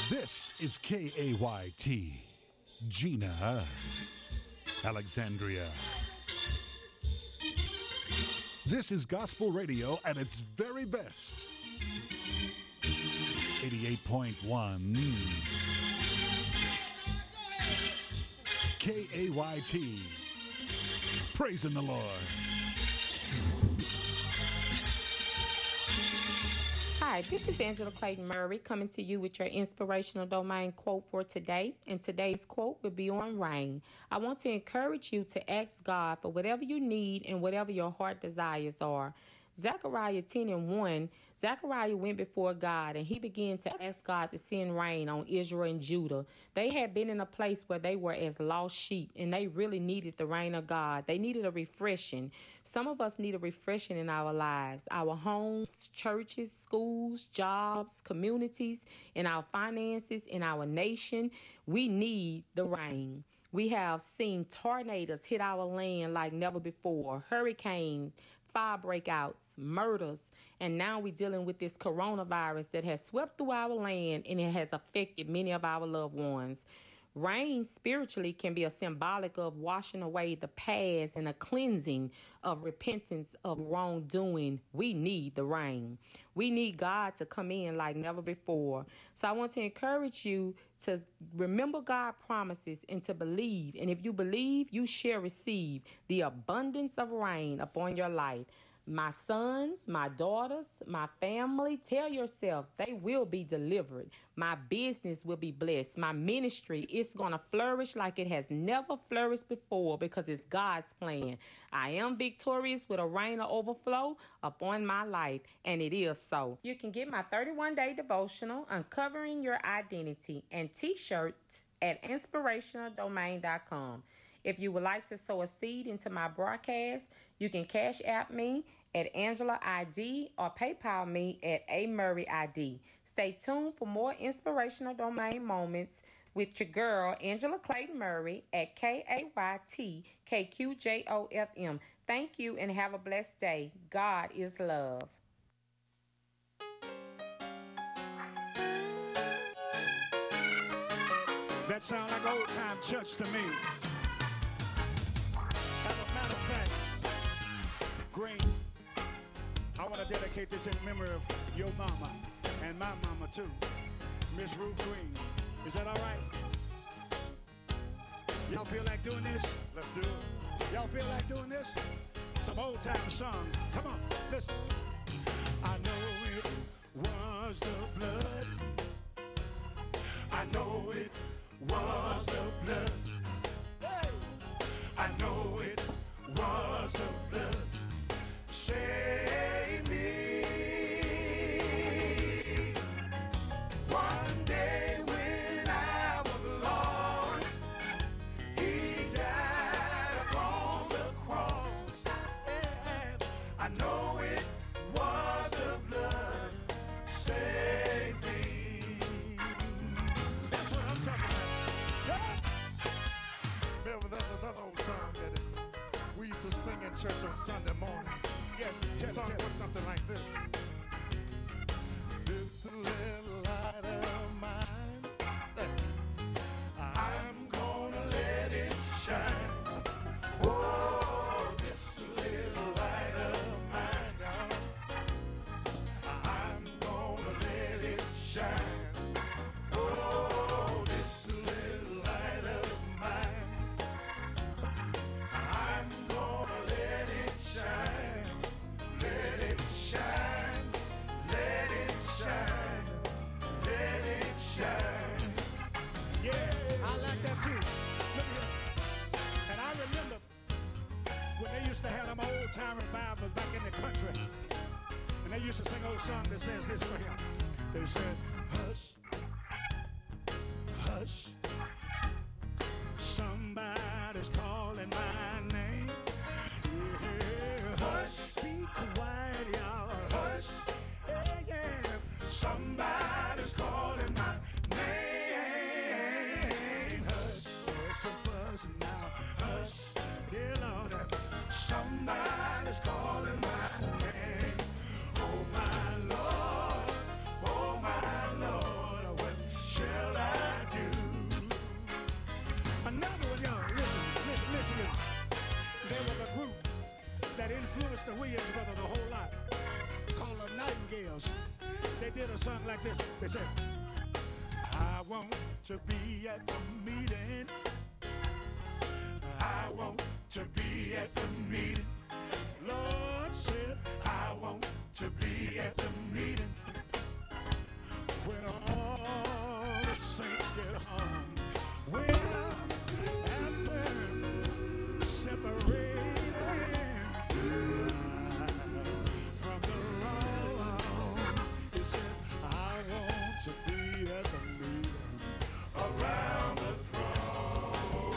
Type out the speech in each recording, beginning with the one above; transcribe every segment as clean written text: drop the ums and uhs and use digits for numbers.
This is KAYT, Gina, Alexandria. This is gospel radio at its very best. 88.1 KAYT. Praising the Lord. Hi, this is Angela Clayton Murray coming to you with your inspirational domain quote for today. And today's quote will be on rain. I want to encourage you to ask God for whatever you need and whatever your heart desires are. Zechariah 10:1, Zechariah went before God and he began to ask God to send rain on Israel and Judah. They had been in a place where they were as lost sheep and they really needed the rain of God. They needed a refreshing. Some of us need a refreshing in our lives, our homes, churches, schools, jobs, communities, in our finances, in our nation. We need the rain. We have seen tornadoes hit our land like never before, hurricanes, fire breakouts, murders, and now we're dealing with this coronavirus that has swept through our land and it has affected many of our loved ones. Rain spiritually can be a symbolic of washing away the past and a cleansing of repentance of wrongdoing. We need the rain. We need God to come in like never before. So I want to encourage you to remember God's promises and to believe. And if you believe, you shall receive the abundance of rain upon your life. My sons, my daughters, my family, tell yourself they will be delivered. My business will be blessed. My ministry is going to flourish like it has never flourished before because it's God's plan. I am victorious with a rain of overflow upon my life, and it is so. You can get my 31-day devotional, Uncovering Your Identity, and t-shirts at inspirationaldomain.com. If you would like to sow a seed into my broadcast, you can cash app me at Angela ID or PayPal me at AMurrayID. Stay tuned for more inspirational domain moments with your girl, Angela Clayton Murray at KAYTKQJOFM. Thank you and have a blessed day. God is love. That sound like old time church to me. As a matter of fact, Green, I want to dedicate this in memory of your mama and my mama too, Miss Ruth Green. Is that all right? Y'all feel like doing this? Let's do it. Y'all feel like doing this? Some old time songs. Come on, listen. I know it was the blood. I know it was the blood. Hey! I know it was the blood. Save me. One day when I was lost, he died upon the cross. And I know it was the blood. Save me. That's what I'm talking about. Yeah. Remember, that's another old song that we used to sing in church on Sunday morning. Yeah, the song was something like this. This little light of mine, I'm gonna let it shine. Oh, this little light of mine, God, I'm gonna let it shine. Oh, this little light of mine, I'm gonna let it shine. Let it shine, let it shine, let it shine. Yeah, I like that too. Look here. And I remember when they used to have them old time revivals back in the country. And they used to sing an old song that says this for him. They said, hush, hush, somebody's calling my name. Yeah, hush, be quiet, y'all. Hush, yeah, yeah. Somebody's calling my name. Hush, hush, hush now. Hush, yeah, Lord. Somebody's calling my name. Oh, my Lord. Oh, my song like this. They said, I want to be at the meeting. I want to be at the meeting. Lord said, I want to be at the meeting. When all the saints get home. Well, after separating from the wrong, he said, I want to be at the meeting around the throne.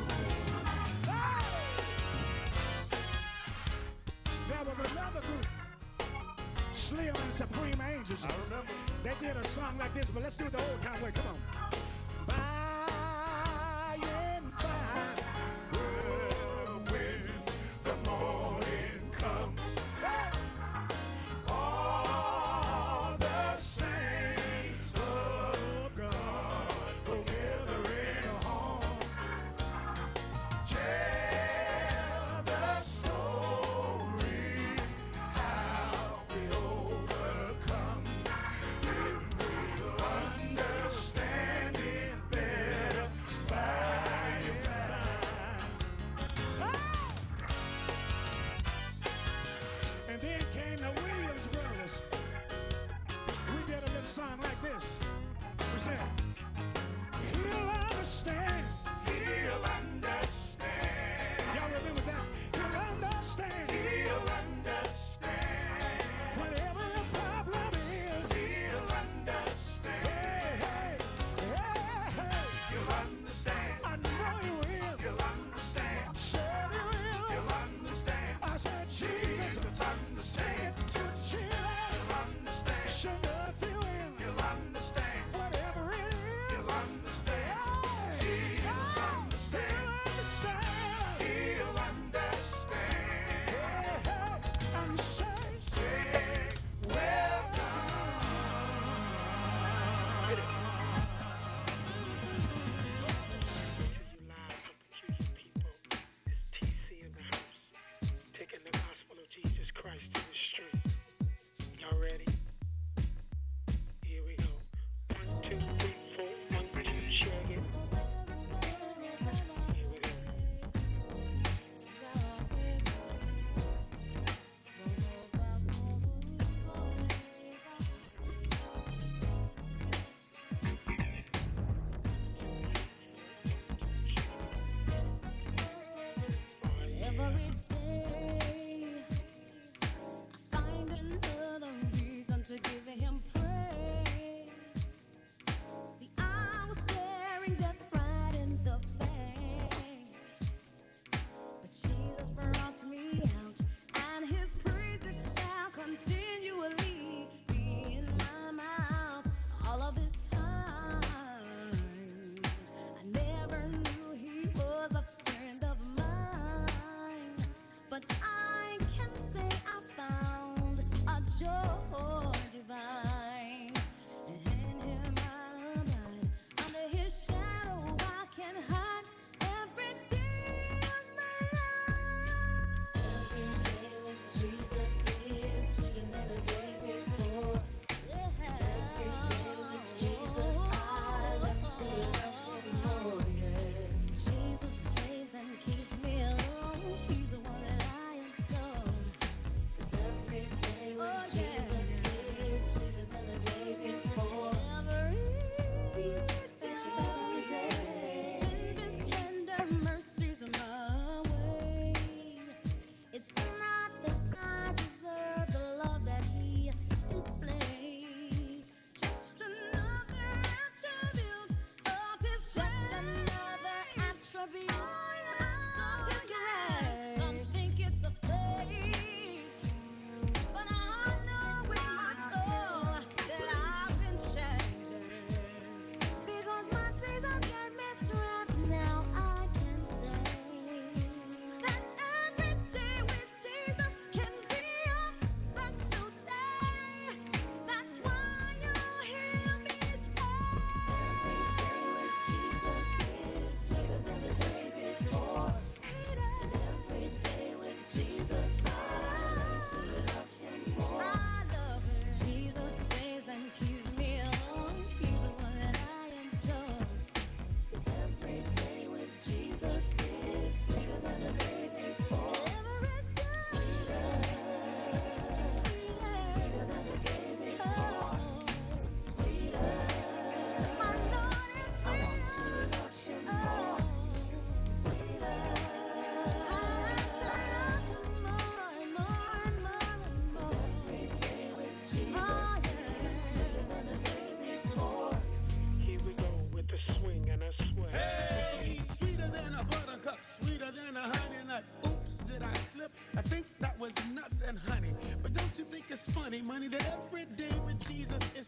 There was another group, Slim and Supreme Angels. I remember. They did a song like this, but let's do it the old kind of way. Come on. By and by, well, when the morning comes, all the saints of God will gather in a home. Tell the story how we overcome. Then we'll understand it better by and by. And then came the Williams Brothers. We did a little song like this. We said, he'll understand. He'll understand. Y'all remember that? He'll understand. He'll understand. Whatever your problem is. He'll understand. Hey, hey, hey, hey. He'll understand. I know he will. He'll understand. Said he will. He'll understand. I said, Jesus, understand. Said, Jesus, he'll understand. Sure enough, he will. He'll understand. Whatever it is.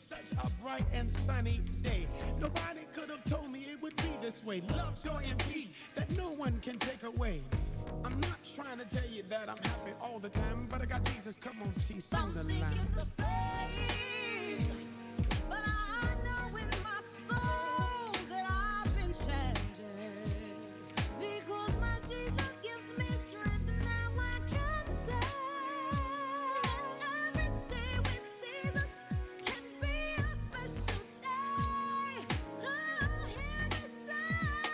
such a bright and sunny day. Nobody could have told me it would be this way. Love, joy, and peace that no one can take away. I'm not trying to tell you that I'm happy all the time, but I got Jesus. Come on, T, sing the line. It's a phase, but I know in my soul that I've been changing. Because my Jesus gives me strength, now I can say every day with Jesus can be a special day. Oh, hear me say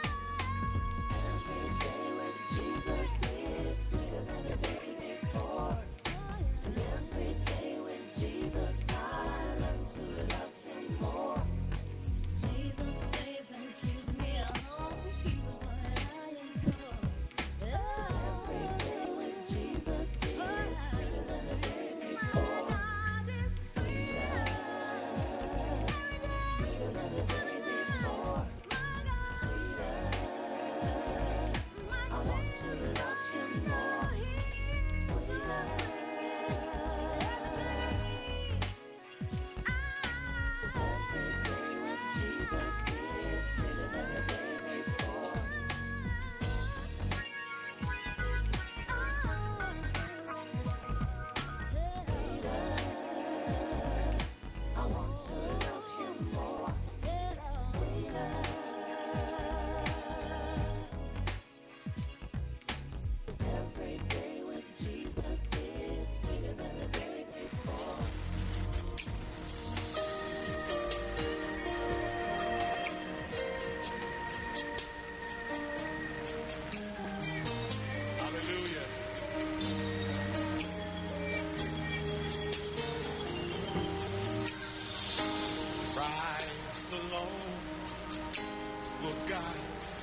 every day with Jesus is sweeter than the day before. And every day with Jesus I learn to love him more. Jesus saves and keeps me home. He's what I adore. Every day with Jesus is sweeter than the day before. My God is sweeter. Every day, sweeter than the day before. My God, sweeter. I want to love him more. He's sweeter. Every day with Jesus is sweeter than the day before. I want to love him more. Sweeter. 'Cause every day with Jesus is sweeter than the day before. Hallelujah. Christ alone will guide us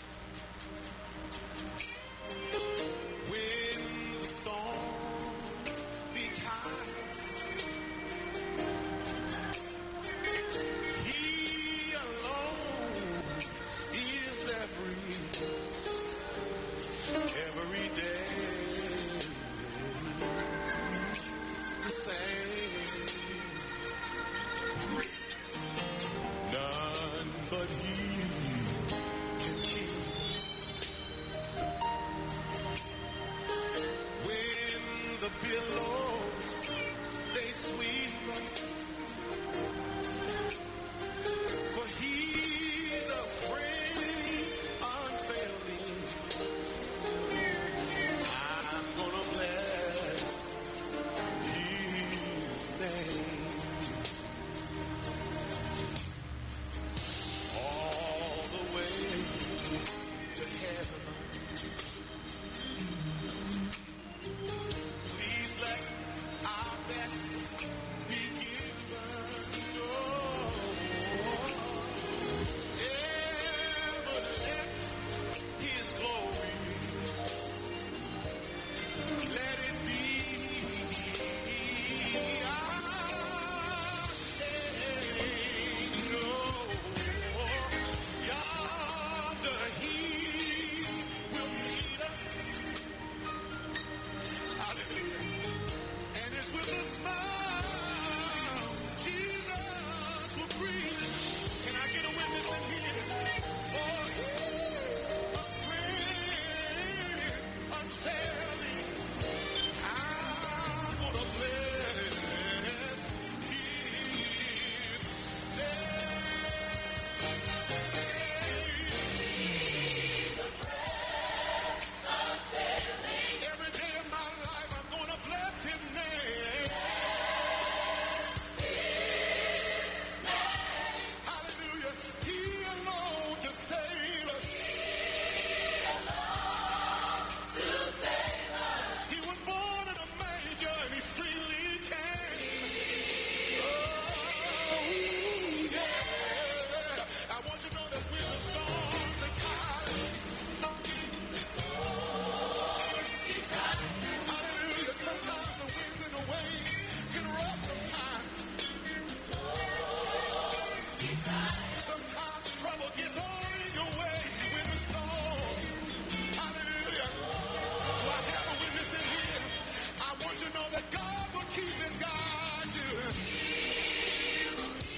when the storms betide us. He alone is every day the same. None but he can keep us when the billows they sweep us. For he's a friend unfailing. I'm gonna bless his name. All the way to heaven. Please let our best be given. Oh, yeah, but let his glory, let it be. Yonder he will meet us. Hallelujah. And it's with a smile Jesus will greet us. Can I get a witness in here? For he's a friend unfailing. I'm gonna bless his name. Every day of my life, I'm gonna bless his name. Hallelujah. He alone to save us. He was born in a manger and he freely came. Oh, yeah. I want you to know that when the storm becomes, hallelujah, sometimes the winds and the waves get rough sometimes. Sometimes trouble gets all in your way when the storms, hallelujah. Do I have a witness in here? I want you to know that God will keep and guide you.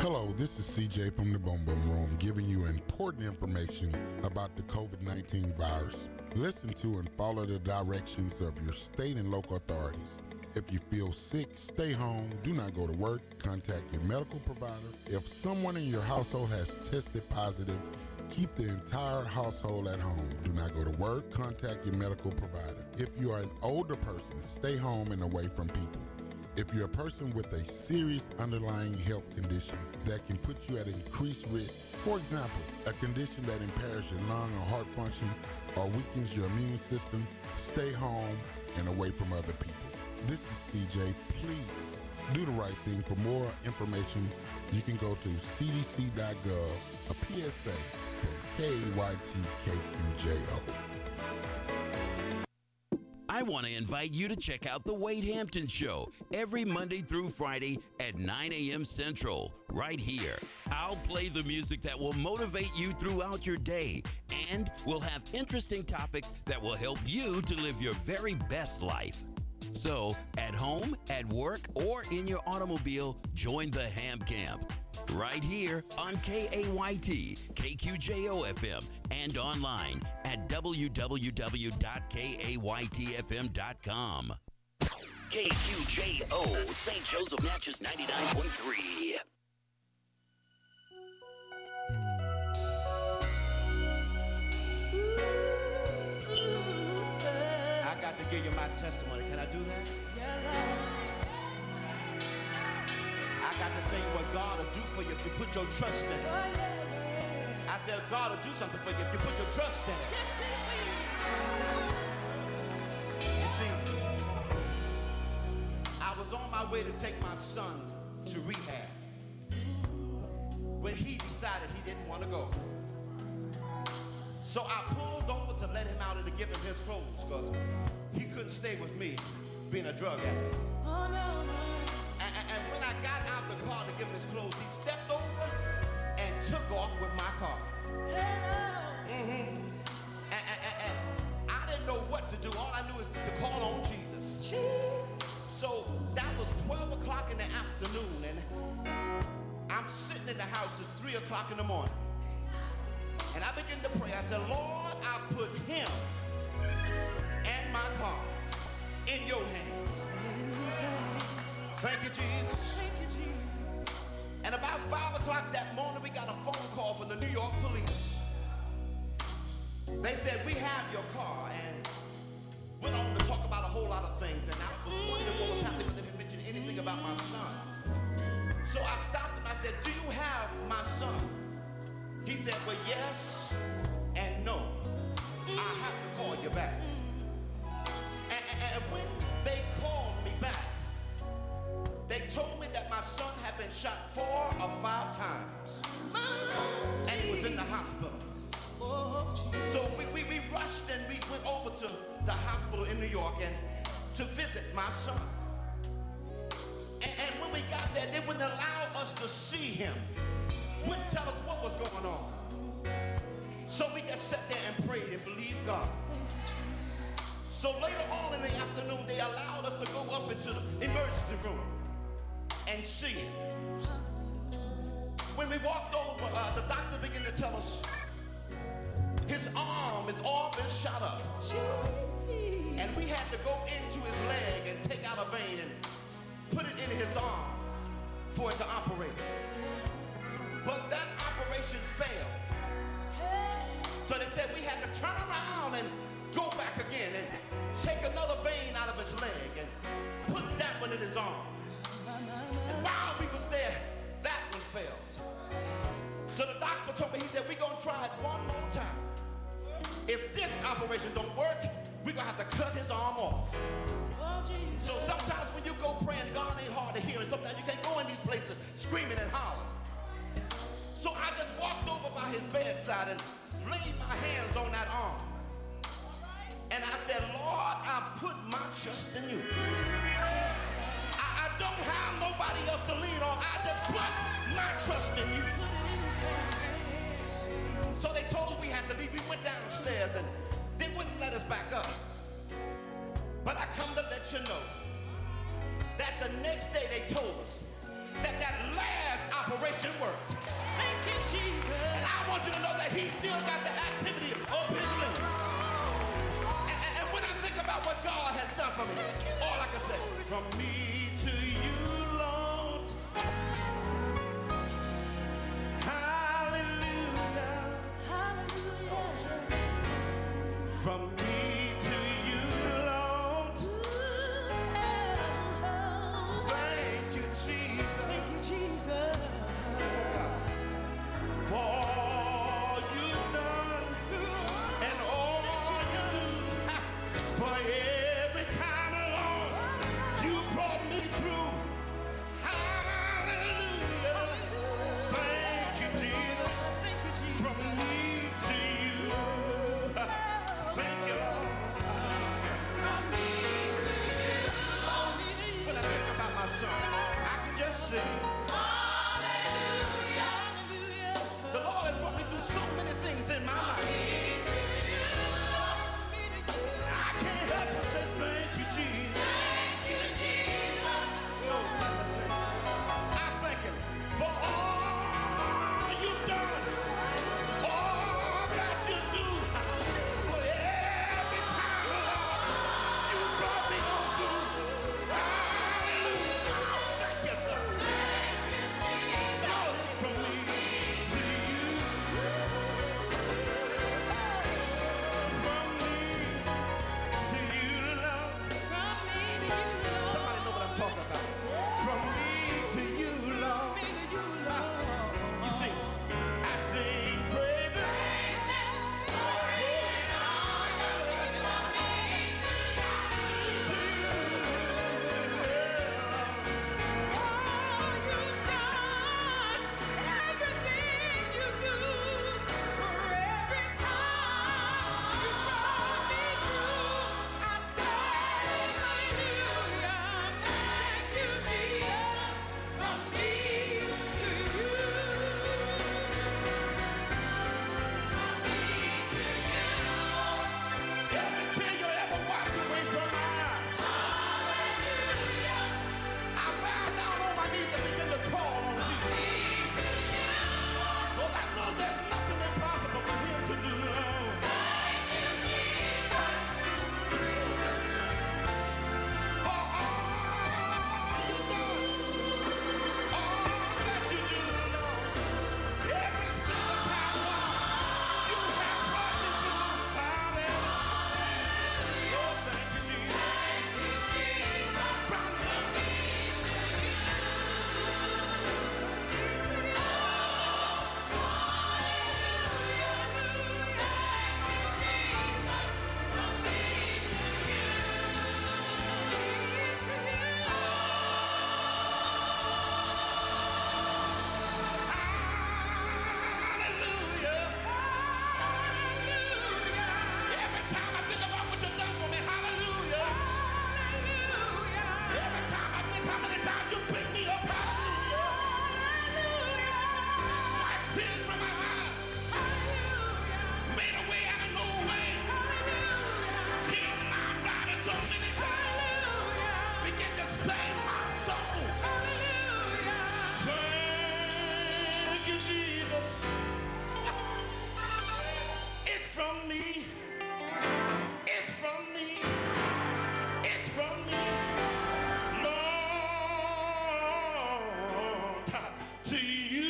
Hello, this is CJ from the Boom Boom Room giving you important information about the COVID-19 virus. Listen to and follow the directions of your state and local authorities. If you feel sick, stay home, do not go to work, contact your medical provider. If someone in your household has tested positive, keep the entire household at home. Do not go to work, contact your medical provider. If you are an older person, stay home and away from people. If you're a person with a serious underlying health condition that can put you at increased risk, for example, a condition that impairs your lung or heart function or weakens your immune system, stay home and away from other people. This is CJ. Please do the right thing. For more information, you can go to cdc.gov, a PSA from KAYTKQJO. I want to invite you to check out The Wade Hampton Show every Monday through Friday at 9 a.m. Central, right here. I'll play the music that will motivate you throughout your day, and we'll have interesting topics that will help you to live your very best life. So, at home, at work, or in your automobile, join the Ham Camp. Right here on KAYT, KQJO FM, and online at www.kaytfm.com. KQJO, St. Joseph Natchez 99.3. I got to give you my testimony. Can I do that? I got to tell you what God will do for you if you put your trust in it. I said God will do something for you if you put your trust in it. You see, I was on my way to take my son to rehab when he decided he didn't want to go. So I pulled over to let him out and to give him his clothes because he couldn't stay with me being a drug addict. Oh, no, no. And when I got out the car to give him his clothes, he stepped over and took off with my car. And I didn't know what to do. All I knew is to call on Jesus. So that was 12 o'clock in the afternoon, and I'm sitting in the house at 3 o'clock in the morning. And I began to pray. I said, Lord, I put him and my car in your hands. Thank you, Jesus. And about 5 o'clock that morning, we got a phone call from the New York police. They said, we have your car, and went on to talk about a whole lot of things. And I was wondering what was happening because they didn't mention anything about my son. So I stopped him. I said, do you have my son? He said, well, yes and no. I have to call you back. And when they called me back, they told me that my son had been shot 4 or 5 times. And he was in the hospital. So we rushed and we went over to the hospital in New York and to visit my son. And when we got there, they wouldn't allow us to see him. Wouldn't tell us what was going on. So we just sat there and prayed and believed God. So later on in the afternoon, they allowed us to go up into the emergency room and see him. When we walked over, the doctor began to tell us his arm has all been shot up. And we had to go into his leg and take out a vein and put it in his arm for it to operate. But that operation failed. So they said we had to turn around and go back again and take another vein out of his leg and put that one in his arm. And while we was there, that one failed. So the doctor told me, he said, we're going to try it one more time. If this operation don't work, we're going to have to cut his arm off. So sometimes when you go praying, God ain't hard to hear, and sometimes you can't go in these places screaming and hollering. So I just walked over by his bedside and laid my hands on that arm. And I said, Lord, I put my trust in you. I don't have nobody else to lean on. I just put my trust in you. So they told us we had to leave. We went downstairs and they wouldn't let us back up. But I come to let you know that the next day they told us that that last operation worked. Thank you, Jesus. And I want you to know that he still got the activity of his limbs. And when I think about what God has done for me, all I can say, from me to you, Lord, hallelujah. Hallelujah. From me to you, Lord, thank you, Jesus. Thank you, Jesus. For all you've done and all you do. For every time, Lord, you brought me through. Hallelujah. Thank you, Jesus. Thank you, Jesus. From me to you. Thank you, Lord. From me to you. From me to you. When I think about my son, I can just sing. Hallelujah. Hallelujah. The Lord has brought me through so many things in my life. I can't help but say thank you, Jesus. Oh, bless his name. I thank him for all you've done, all that you do. For every time, Lord, you brought me on through. Hallelujah. Thank you, sir. Lord, it's from me to you. From me to you, Lord. From me to you, Lord. Somebody know what I'm talking about. From me to you, Lord. From me to you, Lord. You see, I sing praises. Every tear you ever wiped away from my eyes. I bow down on my knees and begin to call on Jesus. Because I know there's nothing impossible for him to do. For all you done, all that you do, Lord, every single time, Lord, you have brought me through. Hallelujah. Oh, thank you, Jesus. From me. Hallelujah. Every time I think about what you've done for me, hallelujah. Every time I think how many times you picked me up, hallelujah. Wipe tears from my eyes. Made a way out of no way. Healed my body so many times. Begin to save my soul. Thank you, Jesus. It's from me. It's from me. It's from me. Lord, to you.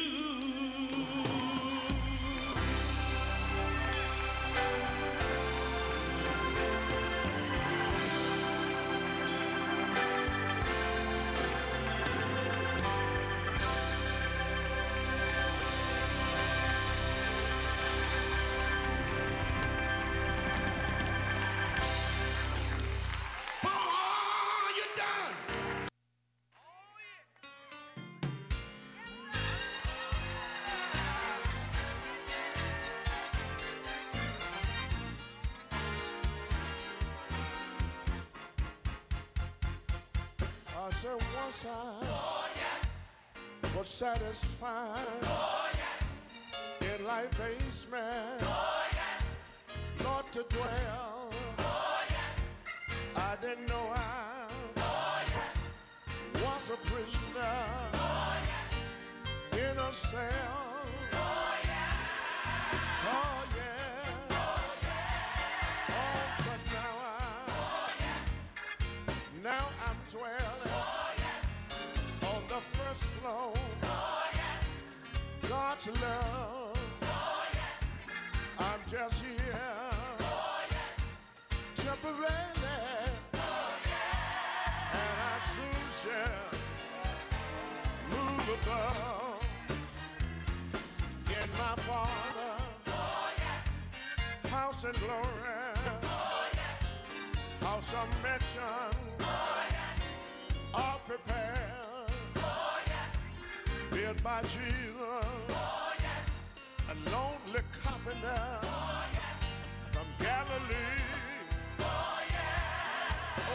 For all you done. I said once I was satisfied in life basement. Lord, to dwell. I didn't know I was a prisoner. a cell. Oh yeah. Oh yeah. Oh yeah. Oh, but now I'm dwelling on the first floor. God's love. I'm just here temporarily, and I soon shall move above in my Father house and glory, house of mention, all prepared, built by Jesus, a lonely carpenter from Galilee. Oh yeah,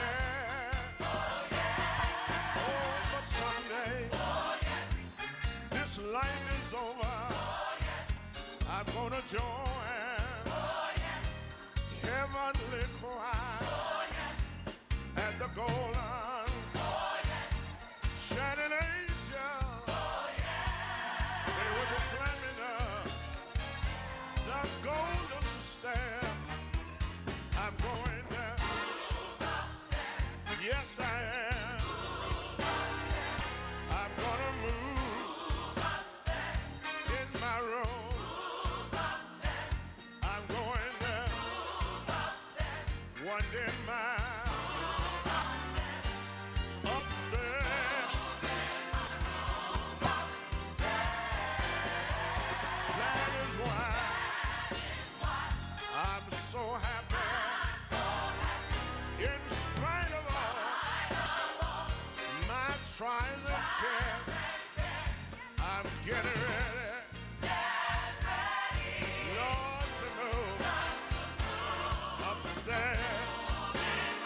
oh, but someday this life is over. I'm gonna join heavenly choir at the golden shining angel. They will be climbing up the golden stair. I'm going there. Yes, I am. I'm gonna move in my room. I'm going there. One day my upstairs. That is why I'm so happy. In spite of all my trials and cares, I'm getting ready. Lord, to move upstairs.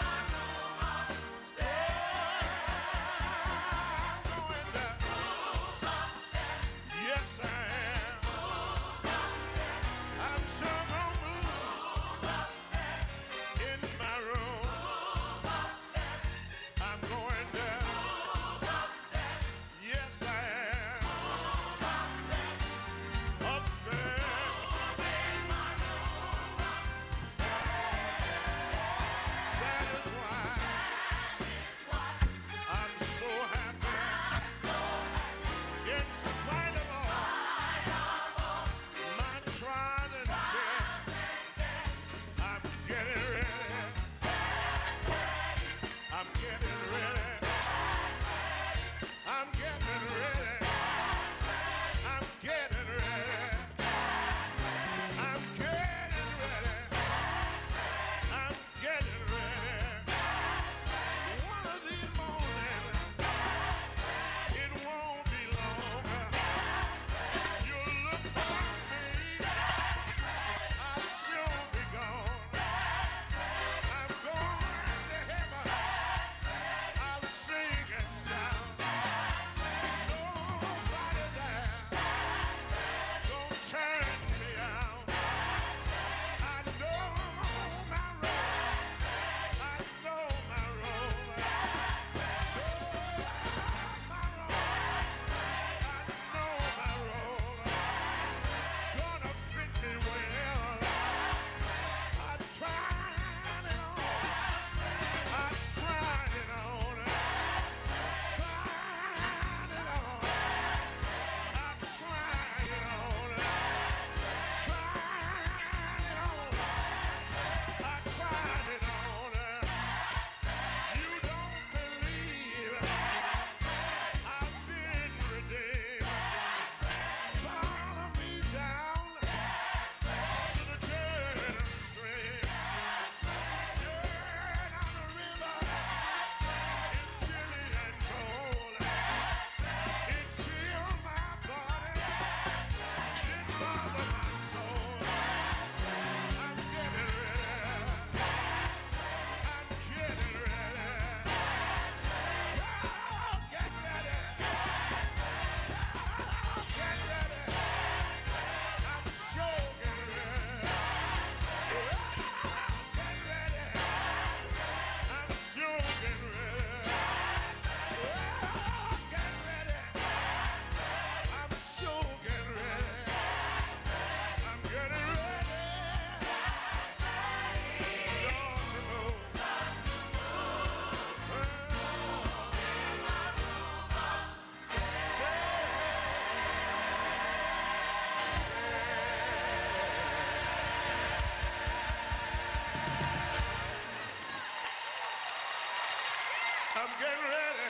I'm getting ready.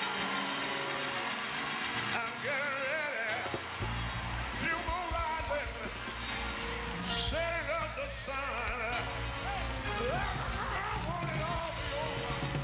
I'm getting ready. Few more rides and setting up the sun. I want it all to be over.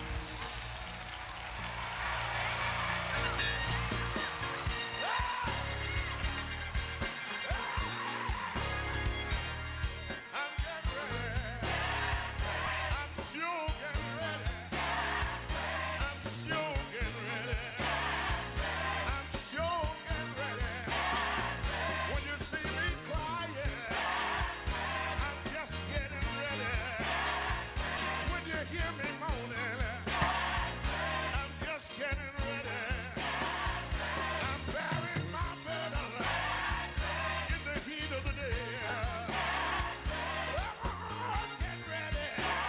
I'm getting ready. I'm sure getting ready. I'm sure getting ready. I'm sure getting ready. When you see me crying, I'm just getting ready. When you hear me moaning, I'm just getting ready. I'm bearing my burden in the heat of the day. Oh, get ready.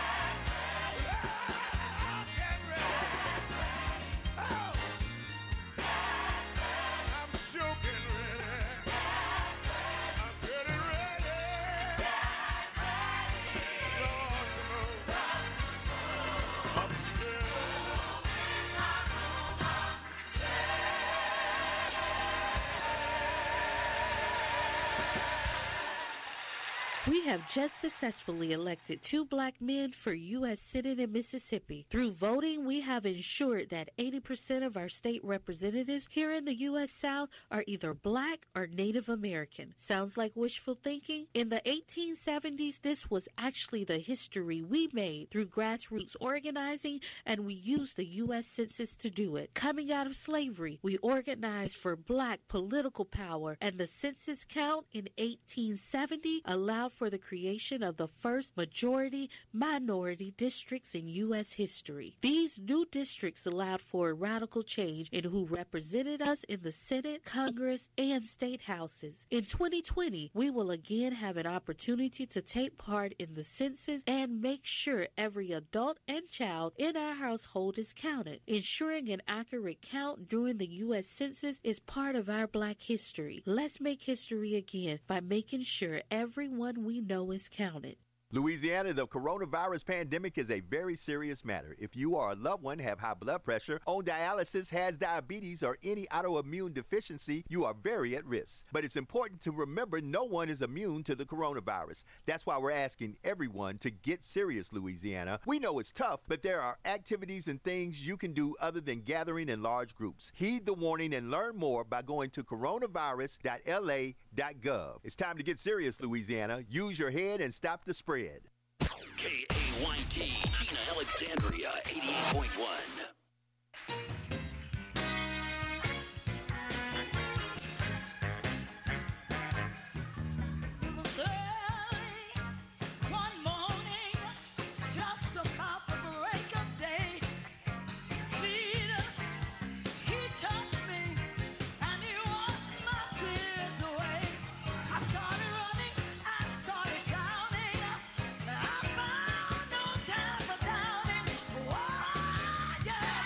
Oh, get ready. Oh, I'm sure getting ready. I'm getting ready. Lord, you know, I'm scared. We have just successfully elected 2 black men for U.S. Senate in Mississippi. Through voting, we have ensured that 80% of our state representatives here in the U.S. South are either black or Native American. Sounds like wishful thinking? In the 1870s, this was actually the history we made through grassroots organizing, and we used the U.S. Census to do it. Coming out of slavery, we organized for black political power, and the census count in 1870 allowed for the creation of the first majority-minority districts in U.S. history. These new districts allowed for a radical change in who represented us in the Senate, Congress, and state houses. In 2020, we will again have an opportunity to take part in the census and make sure every adult and child in our household is counted. Ensuring an accurate count during the U.S. Census is part of our black history. Let's make history again by making sure everyone we know is counted. Louisiana, the coronavirus pandemic is a very serious matter. If you or a loved one have high blood pressure, on dialysis, has diabetes, or any autoimmune deficiency, you are very at risk. But it's important to remember no one is immune to the coronavirus. That's why we're asking everyone to get serious, Louisiana. We know it's tough, but there are activities and things you can do other than gathering in large groups. Heed the warning and learn more by going to coronavirus.la.gov. It's time to get serious, Louisiana. Use your head and stop the spread. KAYT, Gina Alexandria, 88.1. Yeah!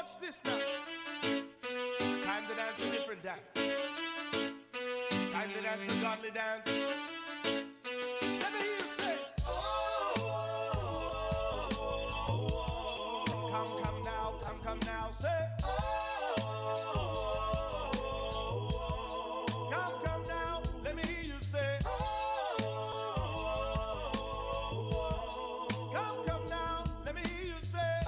Watch this now. Time to dance a different dance. Time to dance a godly dance. Let me hear you say, come now, say, come now, let me hear you say, come now, let me hear you say,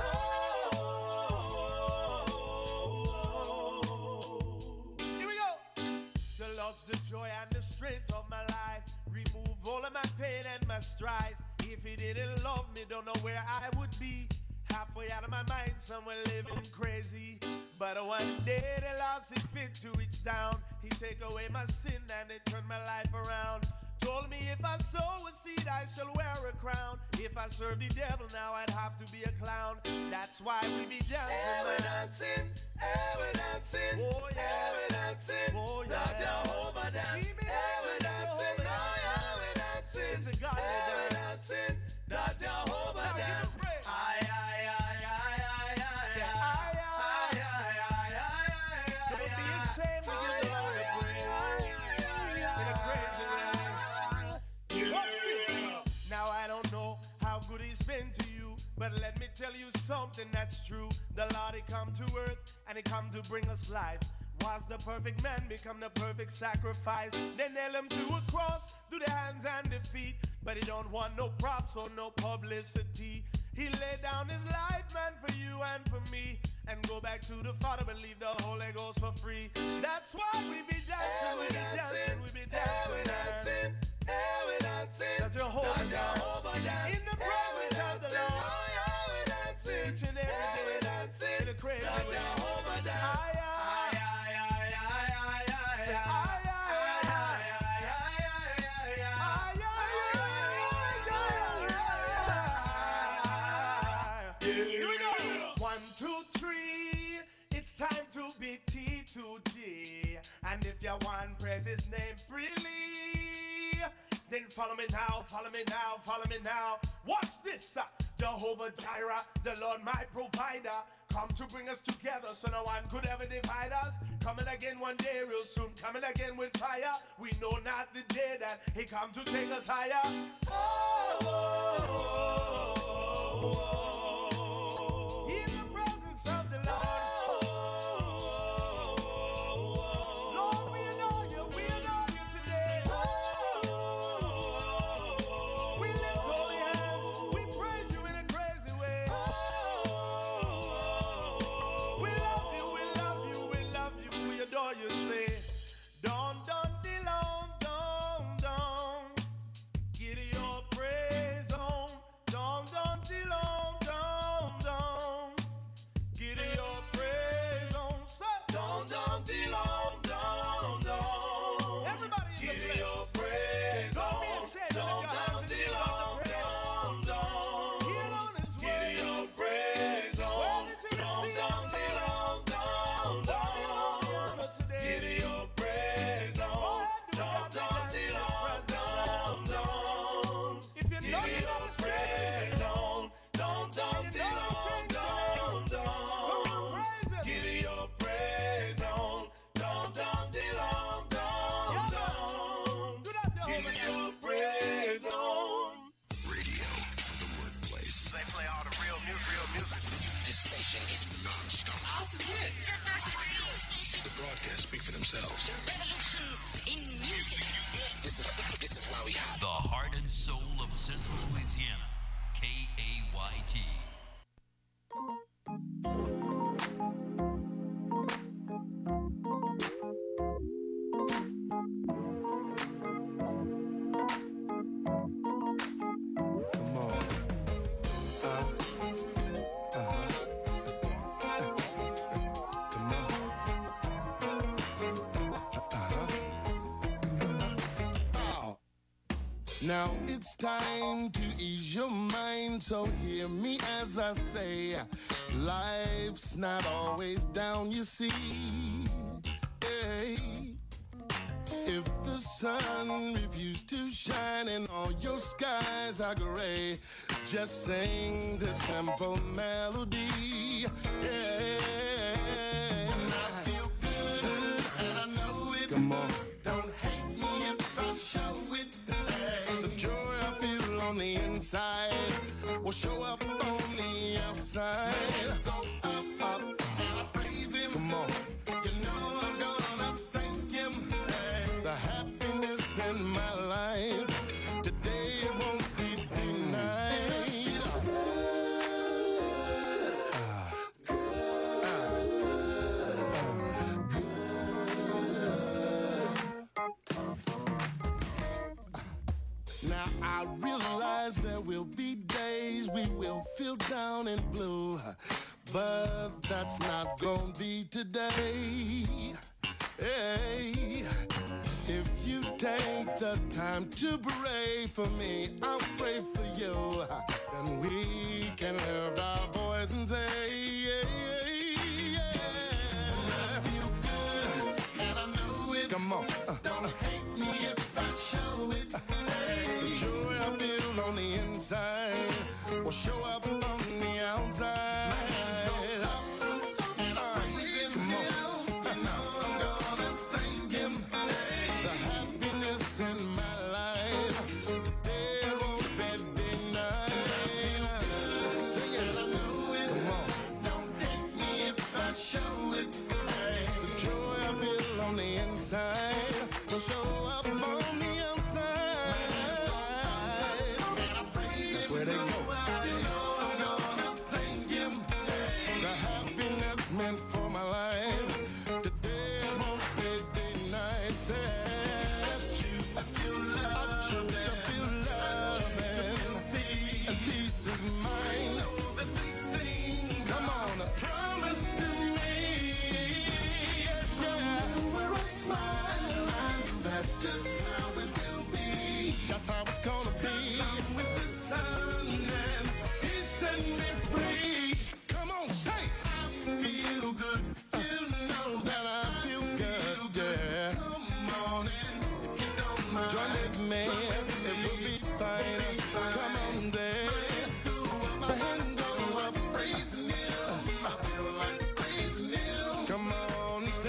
here we go. The Lord's the joy and the strength of my life. Remove all of my pain and my strife. If he didn't love me, don't know where I would be. Halfway out of my mind, somewhere living crazy. But one day the Lord see fit to reach down. He take away my sin and he turn my life around. Told me if I sow a seed, I shall wear a crown. If I serve the devil now, I'd have to be a clown. That's why we be dancing, we're dancing, we're dancing, oh yeah, we're dancing, oh yeah, the Jehovah dance, we're dancing, oh yeah, we're dancing, it's a godly we're dance. dancing, the Jehovah dance. But let me tell you something that's true. The Lord, he come to earth and he come to bring us life. Was the perfect man become the perfect sacrifice? They nail him to a cross, through the hands and the feet. But he don't want no props or no publicity. He laid down his life, man, for you and for me. And go back to the Father, believe the Holy Ghost for free. That's why we be dancing, we be dancing, we be dancing, we're dancing, we're dancing, the Jehovah dance. In the presence of the Lord. Each and every day, dancing in a crazy way. Here we go. 1, 2, 3. It's time to be T2G. And if you want, praise his name freely. Then follow me now, follow me now, follow me now. Watch this. Jehovah Jireh, the Lord my provider, come to bring us together so no one could ever divide us. Coming again one day real soon, coming again with fire. We know not the day that he come to take us higher. In the presence of the Lord. Lord, we adore you today. We lift holy hands, we praise you in a crazy way. We love you, we love you, we love you, we adore you, say. Don, de-long, don. Get your praise on. Don, de-long, don. Get your praise on, say. Don, de-long, don. Everybody in the Get place. your praise Don't be on. ashamed of Don, your hands and give de-long, God the praise. don. Heal on his way. Get your praise on. Worthy to Don, receive the de-long, don. Worthy of all the honor today. Get your praise on. Don, de-long, don. If you know you gotta Praise on. Don, de-long, don. Get your praise on. Don, de-long, don. Get your praise on. Radio for the workplace. They play all the real music. This station is non-stop. Awesome hits. The best radio station. The broadcasts speak for themselves. The revolution in music. This is why we have The heart and soul of Central Louisiana. KAYT. Come on. Now it's time to ease your mind, so hear me as I say, life's not always down, you see. Hey. If the sun refused to shine and all your skies are gray, just sing this simple melody. Yeah. I realize there will be days we will feel down and blue, but that's not gonna be today. Hey, if you take the time to pray for me, I'll pray for you. Then we can lift our voice and say, yeah, yeah. I feel good, and I know it. Come on, don't hate me if I show it. The joy I feel on the inside will show up on the outside. Show it, the joy I feel on the inside will show up on the outside. That's where they go. I'm gonna thank him. The happiness meant for my life. Today it won't be day night. I choose to feel love. I choose to feel love and peace of mind. Know that these things, come on, I promise to smile, that's just how it will be. That's how it's gonna be. I'm with the sun and he set me free. Come on, say, I feel good. You know that I feel good. Yeah. Come on in, if you don't mind. Join with me, it will be fine. Come on, there. My hand go up, praising him. I feel like praising him. Come on, say.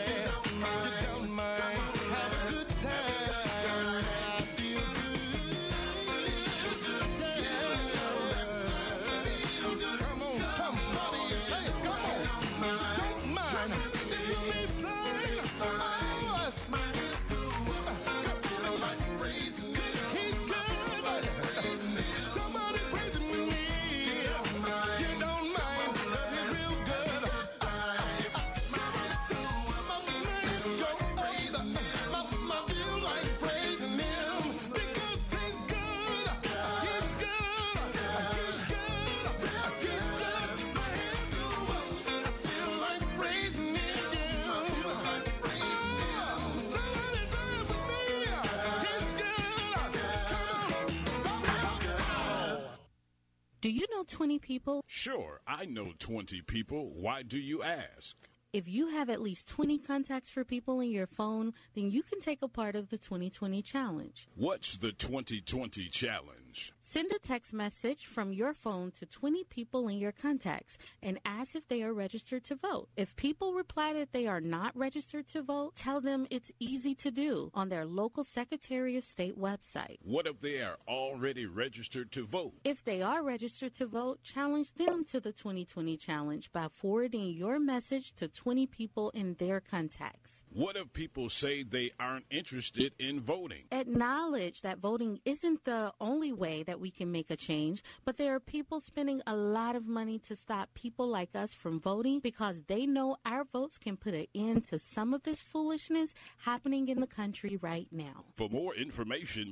Do you know 20 people? Sure, I know 20 people. Why do you ask? If you have at least 20 contacts for people in your phone, then you can take a part of the 2020 challenge. What's the 2020 challenge? Send a text message from your phone to 20 people in your contacts and ask if they are registered to vote. If people reply that they are not registered to vote, tell them it's easy to do on their local Secretary of State website. What if they are already registered to vote? If they are registered to vote, challenge them to the 2020 challenge by forwarding your message to 20 people in their contacts. What if people say they aren't interested in voting? Acknowledge that voting isn't the only way that we can make a change, but there are people spending a lot of money to stop people like us from voting because they know our votes can put an end to some of this foolishness happening in the country right now. For more information,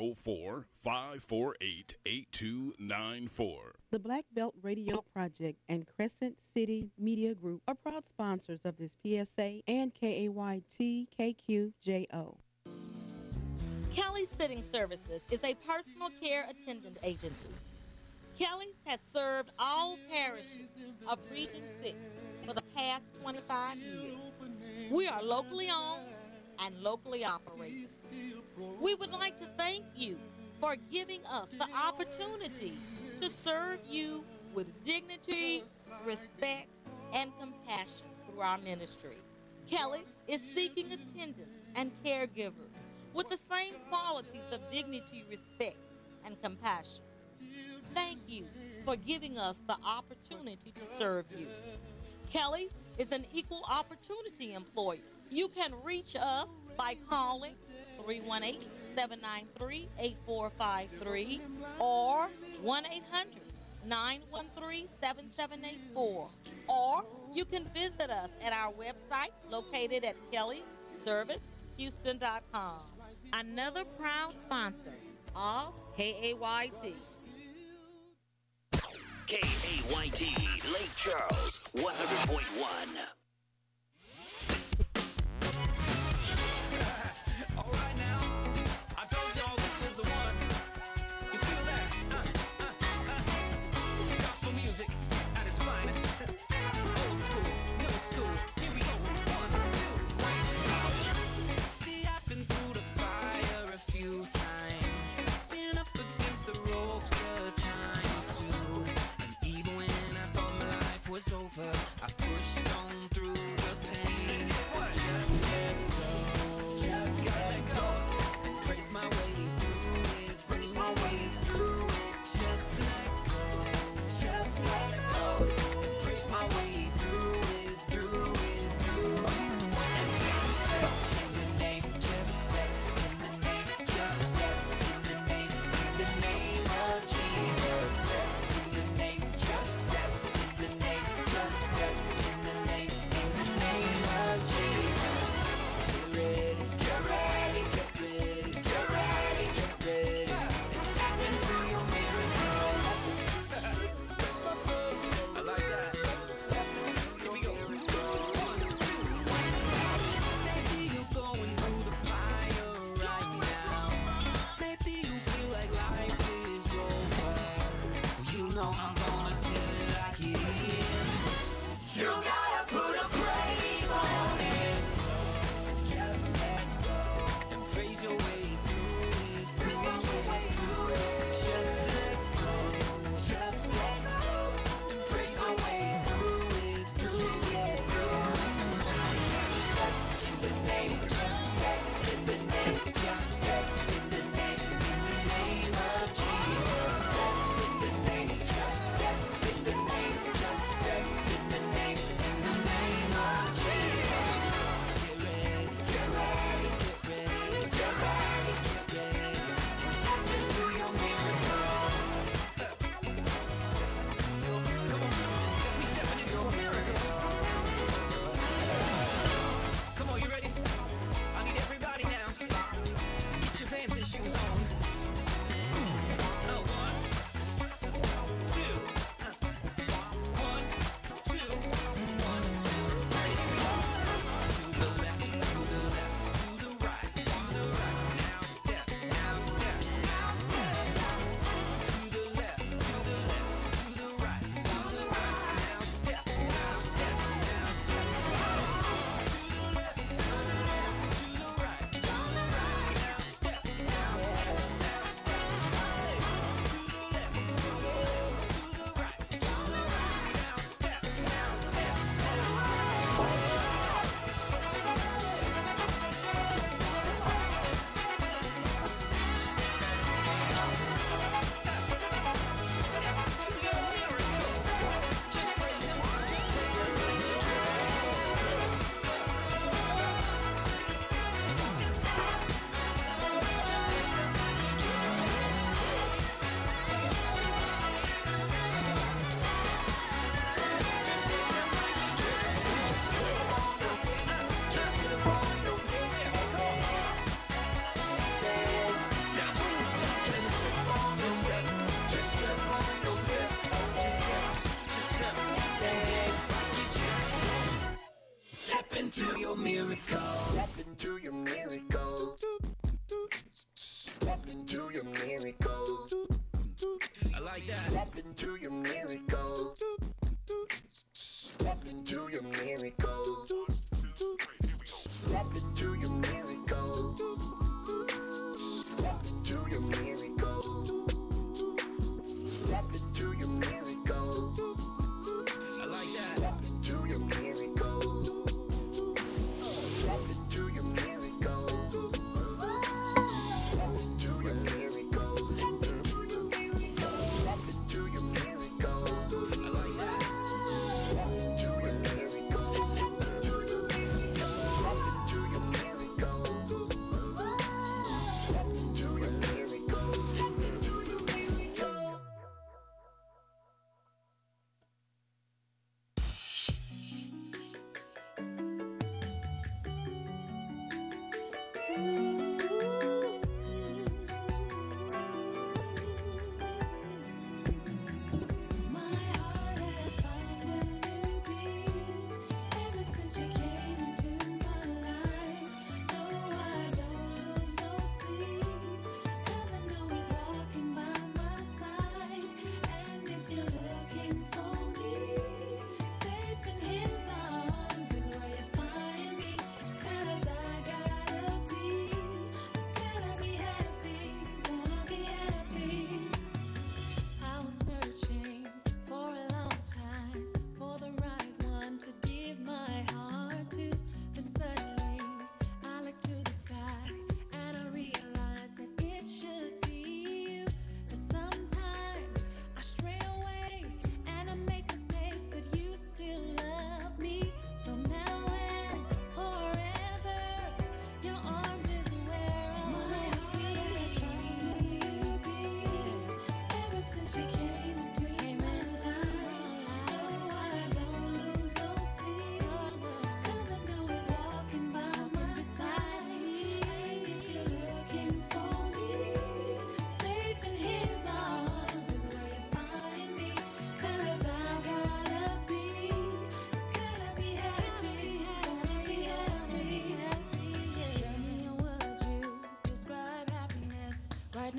404-548-8294. The Black Belt Radio Project and Crescent City Media Group are proud sponsors of this PSA and KAYT-KQJO. Kelly's Sitting Services is a personal care attendant agency. Kelly's has served all parishes of Region 6 for the past 25 years. We are locally owned and locally operated. We would like to thank you for giving us the opportunity to serve you with dignity, respect, and compassion through our ministry. Kelly's is seeking attendants and caregivers with the same qualities of dignity, respect, and compassion. Thank you for giving us the opportunity to serve you. Kelly's is an equal opportunity employer. You can reach us by calling 318-793-8453 or 1-800-913-7784. Or you can visit us at our website located at kellyservicehouston.com. Another proud sponsor of KAYT. KAYT, Lake Charles, 100.1. All right now, I told y'all this was the one. You feel that? Gospel music at its finest. Old school, new school. Here we go. 1, 2, 3. See, I've been through the fire a few times. Been up against the ropes a time or two. And even when I thought my life was over, I pushed on through the pain. Just let go. Just let go. And praise my way through it. Praise my way through it. Just let go. Just let go. And praise my way through it. Through it. Through it. And just step in the name. Just step in the name. Just step in the name. In the name of Jesus. Step in the name. Just step in the name. Just step in the name. In the name of Jesus. Get ready. Get ready. Get ready. Get ready. Get ready. And step into your miracle. I like that. Step here we go. 1, 2, 1. Maybe you're going through the fire right now. Maybe you feel like life is over. Well, you know I'm gonna tell it like it is. You gotta put a praise on it. Just let go and praise your way through it. Praise your way through it. Just let go. Just let go and praise your way through it. Through it. Through it. Just step in the name. Just step in the name. Just step in the name. In the name of Jesus. Step in the name. Just step in the name. Just step in the name. In the name of Jesus. Get ready. Get ready. Get ready. Get ready. Get ready. And step into your miracle. Come on. We stepping into a miracle. Come on, you ready? I need everybody now. Get your dancing shoes on. 1, 2. 1, 2. 1, 2, 3. To the left, to the left, to the right, to the right. Now step, now step, now step. To the left, to the left, to the right, to the right. Now step, now step, now step. To the left, to the left, to the right, to the right. Now step, now step, now step. To the left, to the left, to the right, to the right. Now step, now step, step into your miracle. Step into your miracle. Step into your miracle. I like that. Step into your miracle. Step into your miracle. Step into your miracle. Step into your miracle. Step into your miracle. I like that. Step into your miracle. Step into your miracle. Step into your miracle. Step into your miracle. Step into your miracle. I like that. Step into your miracle. Step into your miracle. Step into your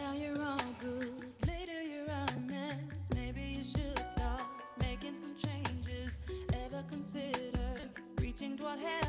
now you're all good. Later you're a mess. Maybe you should start making some changes. Ever consider reaching toward heaven?